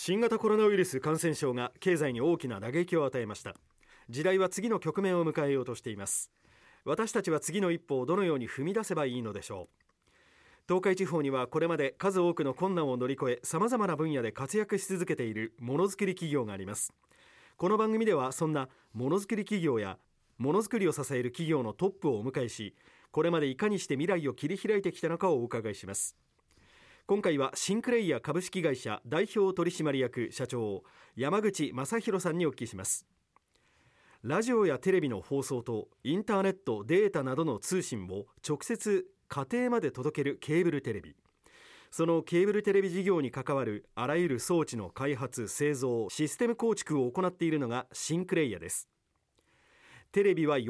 新型コロナウイルス感染症が経済に大きな打撃を与えました。時代は次の局面を迎えようとしています。私たちは次の一歩をどのように踏み出せばいいのでしょう。東海地方にはこれまで数多くの困難を乗り越え、様々な分野で活躍し続けているものづくり企業があります。この番組ではそんなものづくり企業やものづくりを支える企業のトップをお迎えし、これまでいかにして未来を切り開いてきたのかをお伺いします。今回はシンクレイヤー株式会社代表取締役社長山口正弘さんにお聞きします。ラジオやテレビの放送とインターネット、データなどの通信を直接家庭まで届けるケーブルテレビ、そのケーブルテレビ事業に関わるあらゆる装置の開発、製造、システム構築を行っているのがシンクレイヤーです。テレビは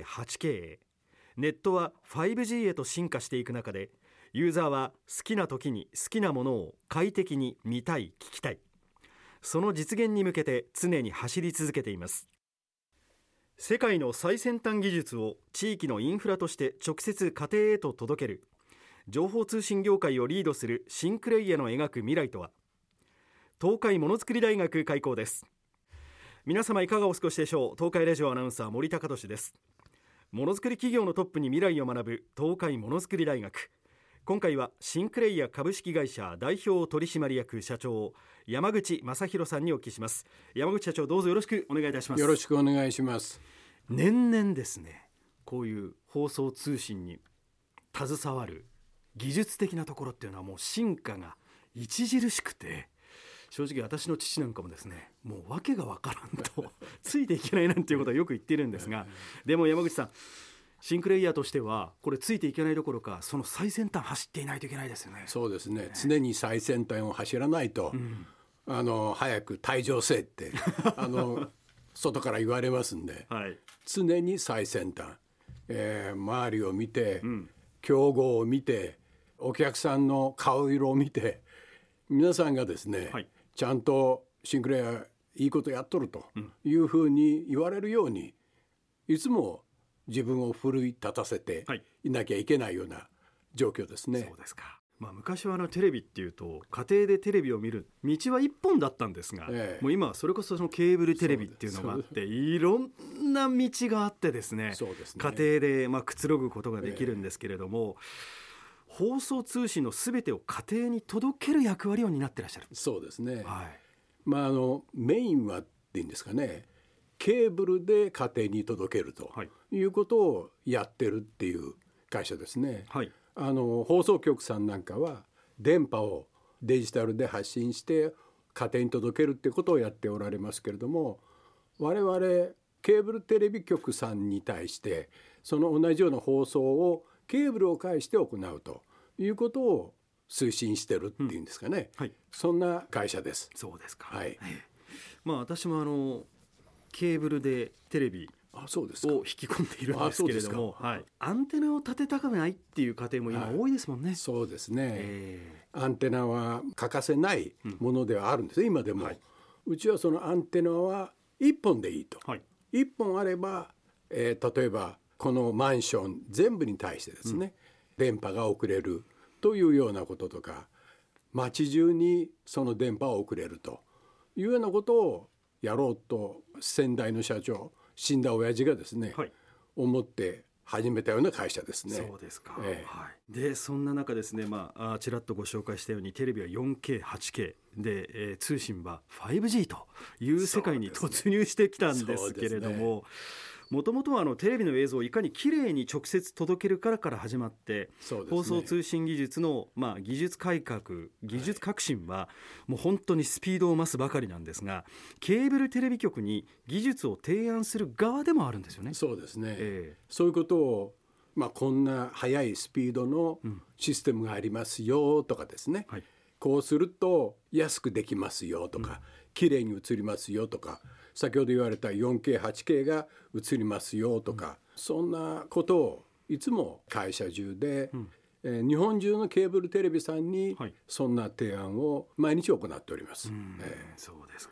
4K、8K、ネットは 5G へと進化していく中で、ユーザーは好きな時に好きなものを快適に見たい、聞きたい、その実現に向けて常に走り続けています。世界の最先端技術を地域のインフラとして直接家庭へと届ける、情報通信業界をリードするシンクレイヤーの描く未来とは。東海ものづくり大学開校です。皆様いかがお過ごしでしょう。東海ラジオアナウンサー森高俊です。ものづくり企業のトップに未来を学ぶ東海ものづくり大学。今回はシンクレイヤー株式会社代表取締役社長山口正弘さんにお聞きします。山口社長、どうぞよろしくお願いいたします。 よろしくお願いします。 年々ですね、こういう放送通信に携わる技術的なところっていうのはもう進化が著しくて、正直私の父なんかもですね、もう訳がわからんとついていけないなんていうことはよく言ってるんですが、でも山口さん、シンクレイヤーとしてはこれついていけないどころか、その最先端走っていないといけないですよね。 そうですね、常に最先端を走らないと、早く退場せえって外から言われますんで、はい、常に最先端、周りを見て、競合を見て、お客さんの顔色を見て、皆さんがですね、はい、ちゃんとシンクレイヤーいいことやっとるというふうに言われるように、いつも自分を奮い立たせていなきゃいけないような状況ですね。 そうですか。昔はテレビっていうと家庭でテレビを見る道は一本だったんですが、もう今はそれこそそのケーブルテレビっていうのがあって、いろんな道があってですね、家庭でくつろぐことができるんですけれども、放送通信のすべてを家庭に届ける役割を担ってらっしゃる。 そうですね、 はい、 メインはっていうんですかね、ケーブルで家庭に届けるということをやってるっていう会社ですね。はい、放送局さんなんかは電波をデジタルで発信して家庭に届けるっていうことをやっておられますけれども、我々ケーブルテレビ局さんに対してその同じような放送をケーブルを介して行うということを推進してるっていうんですかね、はい、そんな会社です。 そうですか。 はい、 私もケーブルでテレビを引き込んでいるんですけれども、はい、アンテナを立てたくないっていう家庭も今多いですもんね。 そうですね、アンテナは欠かせないものではあるんです、今でも、はい、うちはそのアンテナは1本でいいと、はい、1本あれば、例えばこのマンション全部に対してですね、電波が送れるというようなこととか、街中にその電波を送れるというようなことをやろうと先代の社長、死んだ親父がですね、はい、思って始めたような会社ですね。 そうですか。はい、でそんな中ですね、ちらっとご紹介したようにテレビは 4K、8K で、通信は 5G という世界に突入してきたんですけれども、もともとはテレビの映像をいかにきれいに直接届けるから始まって、放送通信技術の、技術改革、技術革新はもう本当にスピードを増すばかりなんですが、ケーブルテレビ局に技術を提案する側でもあるんですよね。 そうですね、そういうことを、こんな速いスピードのシステムがありますよとかですね、はい、こうすると安くできますよとか、きれいに映りますよとか、先ほど言われた 4K、8K が映りますよとか、そんなことをいつも会社中で、日本中のケーブルテレビさんにそんな提案を毎日行っております。 そうですか。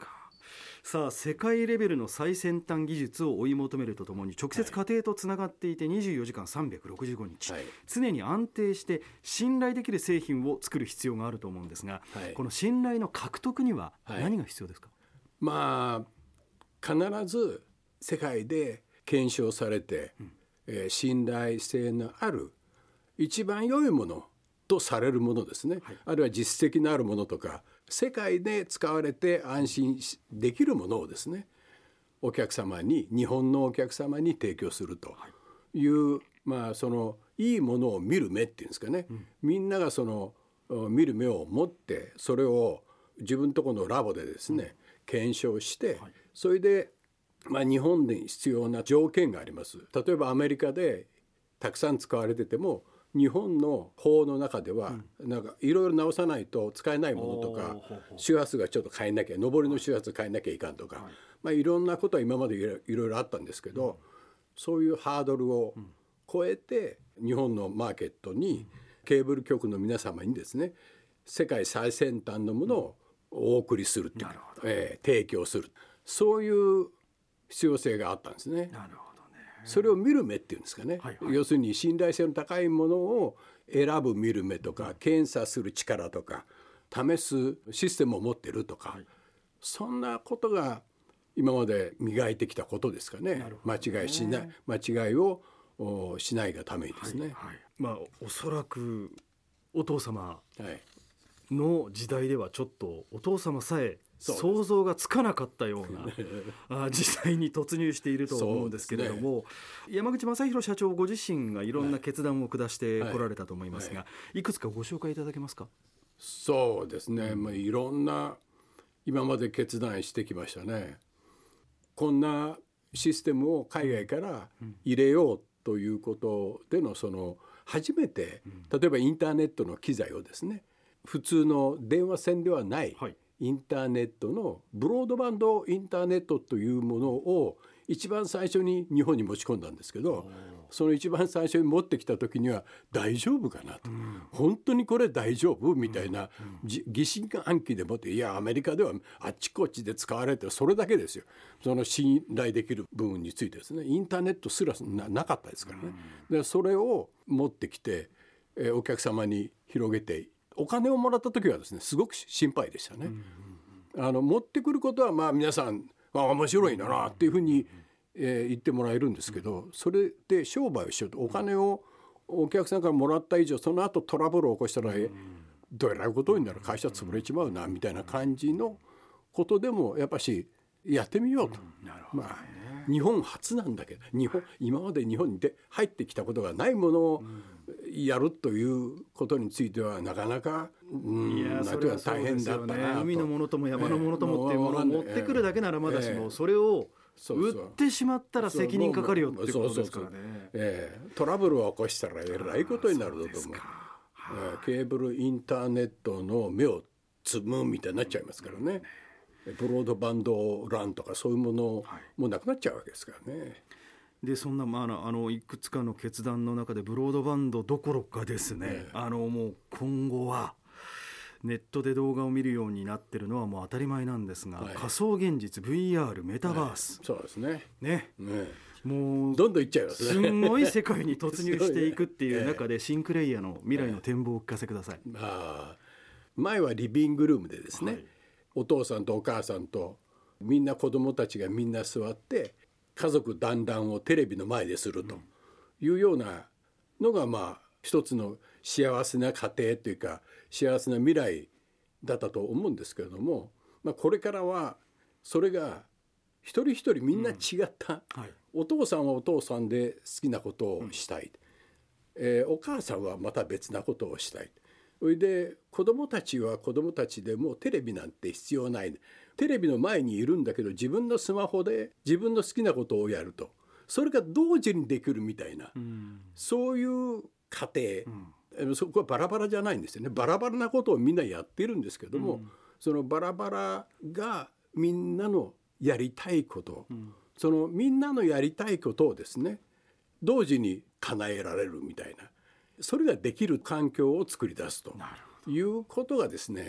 さあ世界レベルの最先端技術を追い求めるとともに直接家庭とつながっていて24時間365日、はい、常に安定して信頼できる製品を作る必要があると思うんですが、はい、この信頼の獲得には何が必要ですか？ まあ必ず世界で検証されて、信頼性のある一番良いものとされるものですね、はい、あるいは実績のあるものとか世界で使われて安心できるものをですね、お客様に、日本のお客様に提供するという、はい、まあそのいいものを見る目っていうんですかね、みんながその見る目を持ってそれを自分のところのラボでですね、検証して、はい、それでまあ日本で必要な条件があります。例えばアメリカでたくさん使われてても日本の法の中ではなんかいろいろ直さないと使えないものとか、周波数がちょっと変えなきゃ、上りの周波数変えなきゃいかんとか、まあいろんなことは今までいろいろあったんですけど、そういうハードルを超えて日本のマーケットにケーブル局の皆様にですね、世界最先端のものをお送りするっていうか、提供する、そういう必要性があったんですね。なるほど。それを見る目っていうんですかね、はいはい、要するに信頼性の高いものを選ぶ見る目とか、検査する力とか、試すシステムを持ってるとか、はい、そんなことが今まで磨いてきたことですかね。間違いしない、間違いをしないがためにですね、はいはい、 まあ、おそらくお父様の時代ではちょっとお父様さえ想像がつかなかったような時代に突入していると思うんですけれども、山口正弘社長ご自身がいろんな決断を下してこられたと思いますが、いくつかご紹介いただけますか？ そうですね、まあ、いろんな今まで決断してきましたね。こんなシステムを海外から入れようということでのその初めて、例えばインターネットの機材をですね、普通の電話線ではない、インターネットのブロードバンドインターネットというものを一番最初に日本に持ち込んだんですけど、その一番最初に持ってきた時には大丈夫かなと、本当にこれ大丈夫みたいな疑心暗鬼でもって、いやアメリカではあっちこっちで使われてる、それだけですよ。その信頼できる部分についてですね、インターネットすら なかったですからね。でそれを持ってきて、お客様に広げて、お金をもらった時はですね、すごく心配でしたね。持ってくることはまあ皆さん面白いんだなっていうふうに、言ってもらえるんですけど、それで商売をしようと、お金をお客さんからもらった以上その後トラブルを起こしたら、どえらいことになる、会社潰れちまうなみたいな感じのことでもやっぱしやってみようと、まあ日本初なんだけど、今まで日本に入ってきたことがないものをやるということについてはなかなか、 それは大変だったなと。海のものとも山のものともっていうものを持ってくるだけならまだしも、それを売ってしまってしまったら責任かかるよってことですからね。 トラブルを起こしたらえらいことになるぞと思う。ケーブルインターネットの目をつむみたいになっちゃいますからね。ブロードバンドランとかそういうものもなくなっちゃうわけですからね。 でそんな、いくつかの決断の中でブロードバンドどころかですね、もう今後はネットで動画を見るようになってるのはもう当たり前なんですが、仮想現実 VR メタバース、 そうですね、 もうどんどんいっちゃいますね。 すんごい世界に突入していくっていう中で、シンクレイヤーの未来の展望をお聞かせください。 前はリビングルームでですね、お父さんとお母さんとみんな子供たちがみんな座って家族団らんをテレビの前でするというようなのが、一つの幸せな家庭というか幸せな未来だったと思うんですけれども、これからはそれが一人一人みんな違った、お父さんはお父さんで好きなことをしたい、お母さんはまた別なことをしたい。それで子どもたちは子どもたちでもうテレビなんて必要ない、テレビの前にいるんだけど自分のスマホで自分の好きなことをやると、それが同時にできるみたいな、そういう家庭、そこはバラバラじゃないんですよね。バラバラなことをみんなやってるんですけども、そのバラバラがみんなのやりたいこと、そのみんなのやりたいことをですね同時に叶えられるみたいな、それができる環境を作り出すということがですね、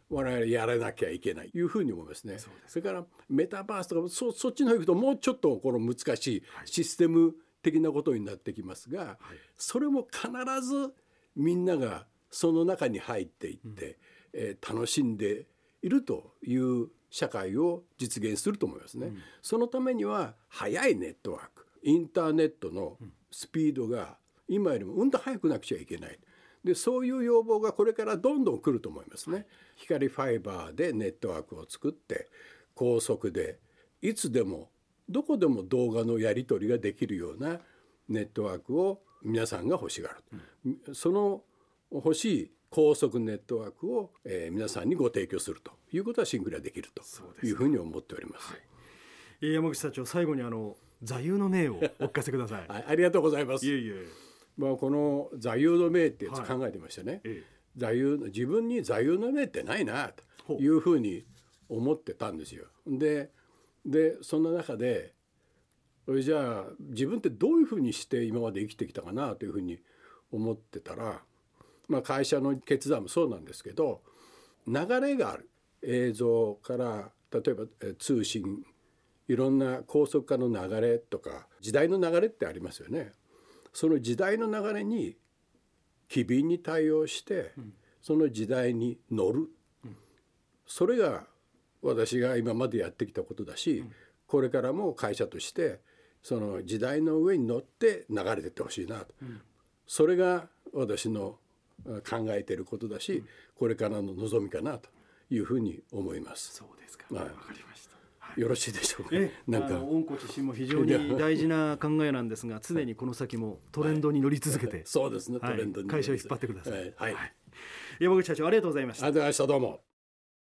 我々やらなきゃいけないというふうに思いますね。それからメタバースとかそっちの方行くともうちょっとこの難しいシステム的なことになってきますが、それも必ずみんながその中に入っていって、楽しんでいるという社会を実現すると思いますね。そのためには速いネットワーク、インターネットのスピードが今よりもうんと速くなくちゃいけない。でそういう要望がこれからどんどん来ると思いますね。光ファイバーでネットワークを作って高速でいつでもどこでも動画のやり取りができるようなネットワークを皆さんが欲しがる、その欲しい高速ネットワークを、皆さんにご提供するということはシングルはできるというふうに思っております。 山口社長、最後に座右の銘をお聞かせください。 ありがとうございます。 いえいえ、 この座右の銘ってやつ考えてましたね。自分に座右の銘ってないなというふうに思ってたんですよ。でそんな中でじゃあ自分ってどういうふうにして今まで生きてきたかなというふうに思ってたら、会社の決断もそうなんですけど、流れがある。映像から例えば通信、いろんな高速化の流れとか時代の流れってありますよね。その時代の流れに機敏に対応して、その時代に乗る、それが私が今までやってきたことだし、これからも会社としてその時代の上に乗って流れていってほしいなと、それが私の考えていることだし、これからの望みかなというふうに思います。 そうですか。わかりました。 よろしいでしょうか。 温故知新も非常に大事な考えなんですが、常にこの先もトレンドに乗り続けて、 そうですね、トレンドに会社を引っ張ってください。 はい。 山口社長、ありがとうございました。 ありがとうございました。どうも。